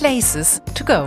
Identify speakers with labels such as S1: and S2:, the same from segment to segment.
S1: Places to go.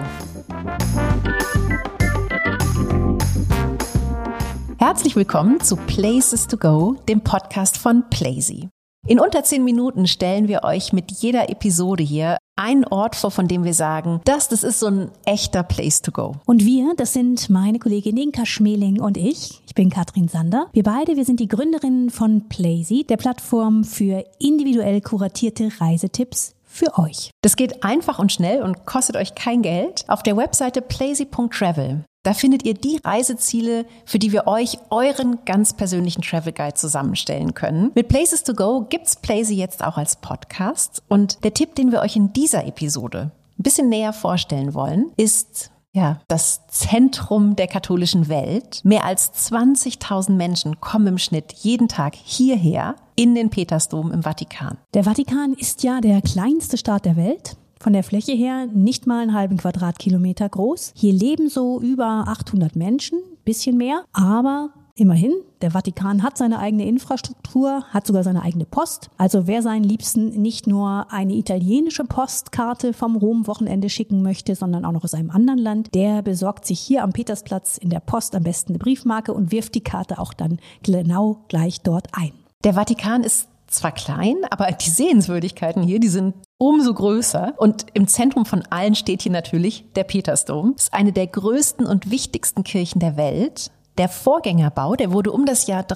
S1: Herzlich willkommen zu Places to go, dem Podcast von Plazy. In unter 10 Minuten stellen wir euch mit jeder Episode hier einen Ort vor, von dem wir sagen, das ist so ein echter Place to go.
S2: Und wir, das sind meine Kollegin Inka Schmeling und ich bin Katrin Sander. Wir sind die Gründerinnen von Plazy, der Plattform für individuell kuratierte Reisetipps für euch.
S1: Das geht einfach und schnell und kostet euch kein Geld. Auf der Webseite plazy.travel, da findet ihr die Reiseziele, für die wir euch euren ganz persönlichen Travel Guide zusammenstellen können. Mit Places to Go gibt's Plazy jetzt auch als Podcast. Und der Tipp, den wir euch in dieser Episode ein bisschen näher vorstellen wollen, ist das Zentrum der katholischen Welt. Mehr als 20.000 Menschen kommen im Schnitt jeden Tag hierher in den Petersdom im Vatikan.
S2: Der Vatikan ist ja der kleinste Staat der Welt. Von der Fläche her nicht mal einen halben Quadratkilometer groß. Hier leben so über 800 Menschen, bisschen mehr, aber immerhin, der Vatikan hat seine eigene Infrastruktur, hat sogar seine eigene Post. Also wer seinen Liebsten nicht nur eine italienische Postkarte vom Rom-Wochenende schicken möchte, sondern auch noch aus einem anderen Land, der besorgt sich hier am Petersplatz in der Post am besten eine Briefmarke und wirft die Karte auch dann genau gleich dort ein.
S1: Der Vatikan ist zwar klein, aber die Sehenswürdigkeiten hier, die sind umso größer. Und im Zentrum von allen steht hier natürlich der Petersdom. Das ist eine der größten und wichtigsten Kirchen der Welt. Der Vorgängerbau, der wurde um das Jahr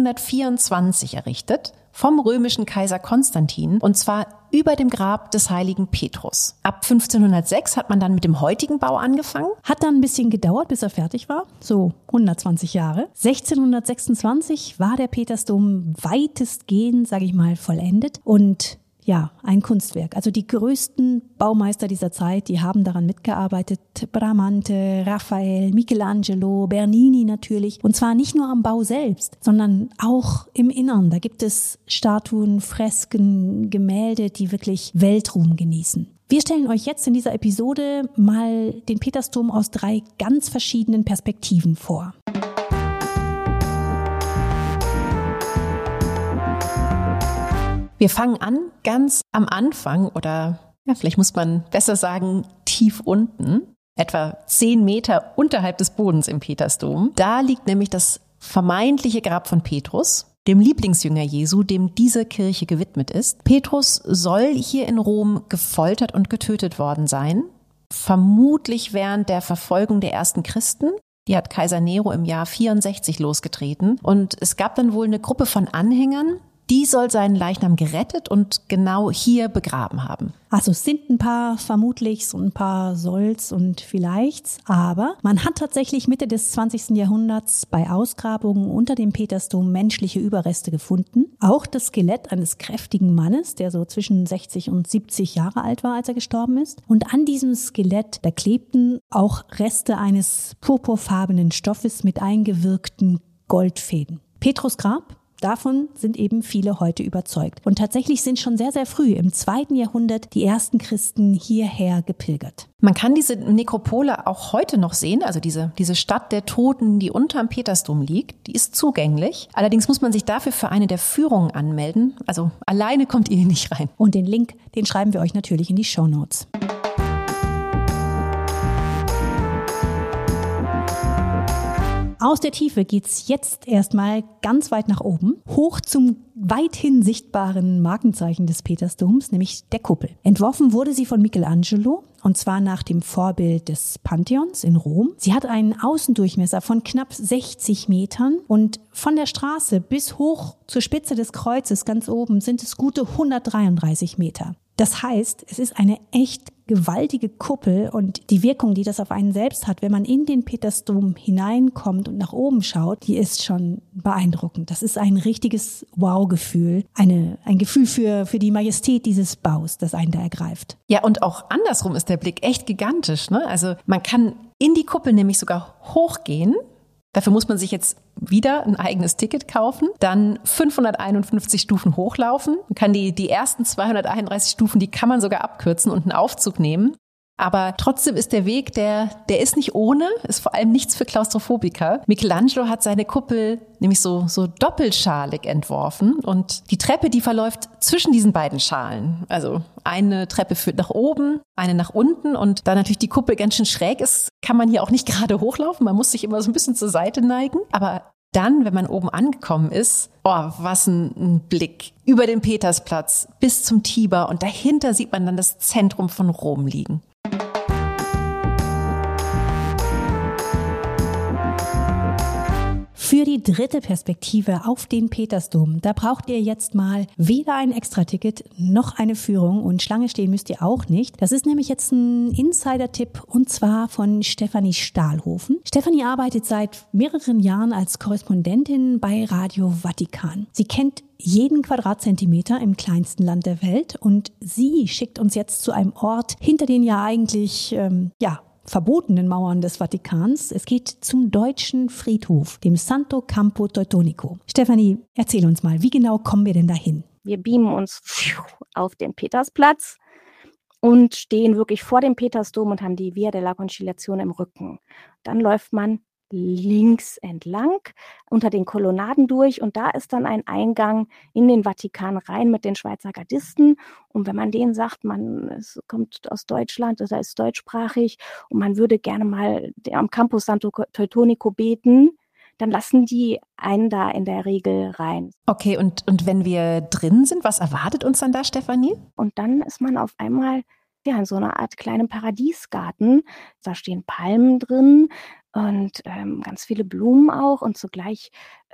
S1: 324 errichtet vom römischen Kaiser Konstantin, und zwar über dem Grab des heiligen Petrus. Ab 1506 hat man dann mit dem heutigen Bau angefangen.
S2: Hat dann ein bisschen gedauert, bis er fertig war, so 120 Jahre. 1626 war der Petersdom weitestgehend, sage ich mal, vollendet und ja, ein Kunstwerk. Also die größten Baumeister dieser Zeit, die haben daran mitgearbeitet. Bramante, Raphael, Michelangelo, Bernini natürlich. Und zwar nicht nur am Bau selbst, sondern auch im Innern. Da gibt es Statuen, Fresken, Gemälde, die wirklich Weltruhm genießen. Wir stellen euch jetzt in dieser Episode mal den Petersdom aus 3 ganz verschiedenen Perspektiven vor.
S1: Wir fangen an ganz am Anfang oder vielleicht muss man besser sagen tief unten, etwa 10 Meter unterhalb des Bodens im Petersdom. Da liegt nämlich das vermeintliche Grab von Petrus, dem Lieblingsjünger Jesu, dem diese Kirche gewidmet ist. Petrus soll hier in Rom gefoltert und getötet worden sein, vermutlich während der Verfolgung der ersten Christen. Die hat Kaiser Nero im Jahr 64 losgetreten. Und es gab dann wohl eine Gruppe von Anhängern, die soll seinen Leichnam gerettet und genau hier begraben haben.
S2: Also es sind ein paar Vermutlichs und ein paar Solls und Vielleichts, aber man hat tatsächlich Mitte des 20. Jahrhunderts bei Ausgrabungen unter dem Petersdom menschliche Überreste gefunden. Auch das Skelett eines kräftigen Mannes, der so zwischen 60 und 70 Jahre alt war, als er gestorben ist. Und an diesem Skelett, da klebten auch Reste eines purpurfarbenen Stoffes mit eingewirkten Goldfäden. Petrus Grab? Davon sind eben viele heute überzeugt. Und tatsächlich sind schon sehr, sehr früh, im 2. Jahrhundert, die ersten Christen hierher gepilgert.
S1: Man kann diese Nekropole auch heute noch sehen, also diese Stadt der Toten, die unterm Petersdom liegt, die ist zugänglich. Allerdings muss man sich dafür für eine der Führungen anmelden. Also alleine kommt ihr hier nicht rein.
S2: Und den Link, den schreiben wir euch natürlich in die Shownotes. Aus der Tiefe geht's jetzt erstmal ganz weit nach oben, hoch zum weithin sichtbaren Markenzeichen des Petersdoms, nämlich der Kuppel. Entworfen wurde sie von Michelangelo, und zwar nach dem Vorbild des Pantheons in Rom. Sie hat einen Außendurchmesser von knapp 60 Metern und von der Straße bis hoch zur Spitze des Kreuzes ganz oben sind es gute 133 Meter. Das heißt, es ist eine echt gewaltige Kuppel und die Wirkung, die das auf einen selbst hat, wenn man in den Petersdom hineinkommt und nach oben schaut, die ist schon beeindruckend. Das ist ein richtiges Wow-Gefühl, ein Gefühl für die Majestät dieses Baus, das einen da ergreift.
S1: Ja, und auch andersrum ist der Blick echt gigantisch, ne? Also man kann in die Kuppel nämlich sogar hochgehen. Dafür muss man sich jetzt wieder ein eigenes Ticket kaufen, dann 551 Stufen hochlaufen. Man kann die ersten 231 Stufen, die kann man sogar abkürzen und einen Aufzug nehmen. Aber trotzdem ist der Weg, der ist nicht ohne, ist vor allem nichts für Klaustrophobiker. Michelangelo hat seine Kuppel nämlich so doppelschalig entworfen und die Treppe, die verläuft zwischen diesen beiden Schalen. Also eine Treppe führt nach oben, eine nach unten und da natürlich die Kuppel ganz schön schräg ist, kann man hier auch nicht gerade hochlaufen. Man muss sich immer so ein bisschen zur Seite neigen. Aber dann, wenn man oben angekommen ist, was ein Blick über den Petersplatz bis zum Tiber und dahinter sieht man dann das Zentrum von Rom liegen.
S2: Für die dritte Perspektive auf den Petersdom, da braucht ihr jetzt mal weder ein Extraticket noch eine Führung und Schlange stehen müsst ihr auch nicht. Das ist nämlich jetzt ein Insider-Tipp und zwar von Stefanie Stahlhofen. Stefanie arbeitet seit mehreren Jahren als Korrespondentin bei Radio Vatikan. Sie kennt jeden Quadratzentimeter im kleinsten Land der Welt und sie schickt uns jetzt zu einem Ort, hinter den ja eigentlich, verbotenen Mauern des Vatikans. Es geht zum deutschen Friedhof, dem Santo Campo Teutonico. Stefanie, erzähl uns mal, wie genau kommen wir denn dahin?
S3: Wir beamen uns auf den Petersplatz und stehen wirklich vor dem Petersdom und haben die Via della Conciliazione im Rücken. Dann läuft man links entlang unter den Kolonnaden durch und da ist dann ein Eingang in den Vatikan rein mit den Schweizer Gardisten und wenn man denen sagt, es kommt aus Deutschland oder ist deutschsprachig und man würde gerne mal am Campus Santo Teutonico beten, dann lassen die einen da in der Regel rein.
S1: Okay, und wenn wir drin sind, was erwartet uns dann da, Stefanie?
S3: Und dann ist man auf einmal in so einer Art kleinen Paradiesgarten. Da stehen Palmen drin und ganz viele Blumen auch und zugleich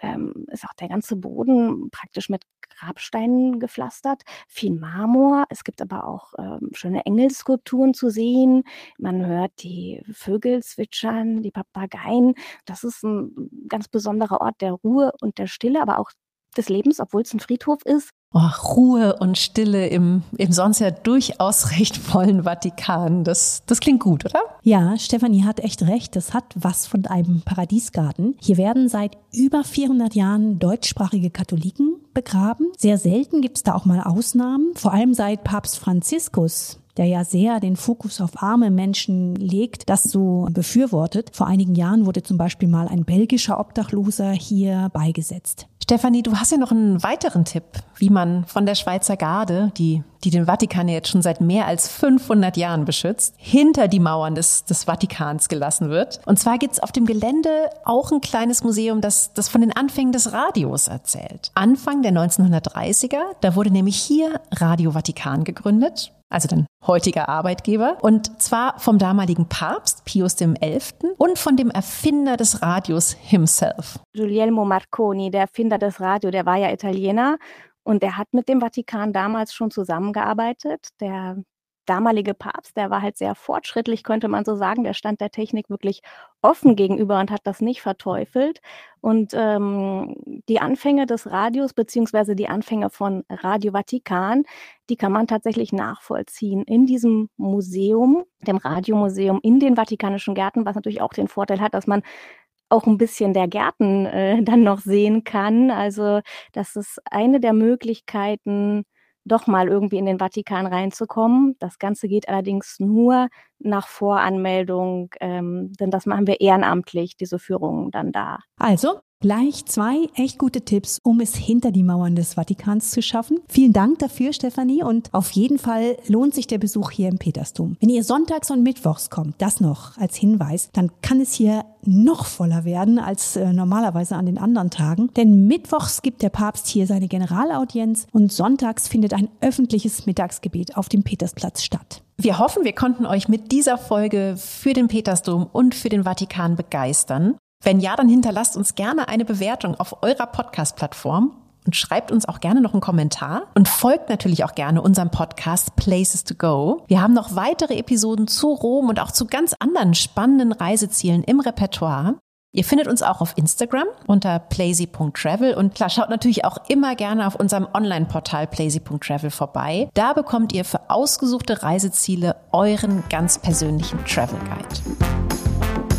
S3: ist auch der ganze Boden praktisch mit Grabsteinen gepflastert, viel Marmor. Es gibt aber auch schöne Engelskulpturen zu sehen. Man hört die Vögel zwitschern, die Papageien. Das ist ein ganz besonderer Ort der Ruhe und der Stille, aber auch des Lebens, obwohl es ein Friedhof ist.
S1: Ruhe und Stille im sonst ja durchaus recht vollen Vatikan. Das klingt gut, oder?
S2: Ja, Stefanie hat echt recht. Das hat was von einem Paradiesgarten. Hier werden seit über 400 Jahren deutschsprachige Katholiken begraben. Sehr selten gibt es da auch mal Ausnahmen. Vor allem seit Papst Franziskus, der ja sehr den Fokus auf arme Menschen legt, das so befürwortet. Vor einigen Jahren wurde zum Beispiel mal ein belgischer Obdachloser hier beigesetzt.
S1: Stefanie, du hast ja noch einen weiteren Tipp, wie man von der Schweizer Garde, die den Vatikan ja jetzt schon seit mehr als 500 Jahren beschützt, hinter die Mauern des Vatikans gelassen wird. Und zwar gibt's auf dem Gelände auch ein kleines Museum, das von den Anfängen des Radios erzählt. Anfang der 1930er, da wurde nämlich hier Radio Vatikan gegründet. Also dein heutiger Arbeitgeber, und zwar vom damaligen Papst Pius XI. Und von dem Erfinder des Radios himself.
S3: Guglielmo Marconi, der Erfinder des Radios, der war ja Italiener und er hat mit dem Vatikan damals schon zusammengearbeitet. Der damalige Papst, der war halt sehr fortschrittlich, könnte man so sagen. Der stand der Technik wirklich offen gegenüber und hat das nicht verteufelt. Und die Anfänge des Radios beziehungsweise die Anfänge von Radio Vatikan, die kann man tatsächlich nachvollziehen in diesem Museum, dem Radiomuseum in den Vatikanischen Gärten, was natürlich auch den Vorteil hat, dass man auch ein bisschen der Gärten dann noch sehen kann. Also das ist eine der Möglichkeiten, doch mal irgendwie in den Vatikan reinzukommen. Das Ganze geht allerdings nur nach Voranmeldung, denn das machen wir ehrenamtlich, diese Führungen dann da.
S2: Also gleich 2 echt gute Tipps, um es hinter die Mauern des Vatikans zu schaffen. Vielen Dank dafür, Stefanie, und auf jeden Fall lohnt sich der Besuch hier im Petersdom. Wenn ihr sonntags und mittwochs kommt, das noch als Hinweis, dann kann es hier noch voller werden als normalerweise an den anderen Tagen. Denn mittwochs gibt der Papst hier seine Generalaudienz und sonntags findet ein öffentliches Mittagsgebet auf dem Petersplatz statt.
S1: Wir hoffen, wir konnten euch mit dieser Folge für den Petersdom und für den Vatikan begeistern. Wenn ja, dann hinterlasst uns gerne eine Bewertung auf eurer Podcast-Plattform und schreibt uns auch gerne noch einen Kommentar und folgt natürlich auch gerne unserem Podcast Places to Go. Wir haben noch weitere Episoden zu Rom und auch zu ganz anderen spannenden Reisezielen im Repertoire. Ihr findet uns auch auf Instagram unter plazy.travel und klar, schaut natürlich auch immer gerne auf unserem Online-Portal plazy.travel vorbei. Da bekommt ihr für ausgesuchte Reiseziele euren ganz persönlichen Travel Guide.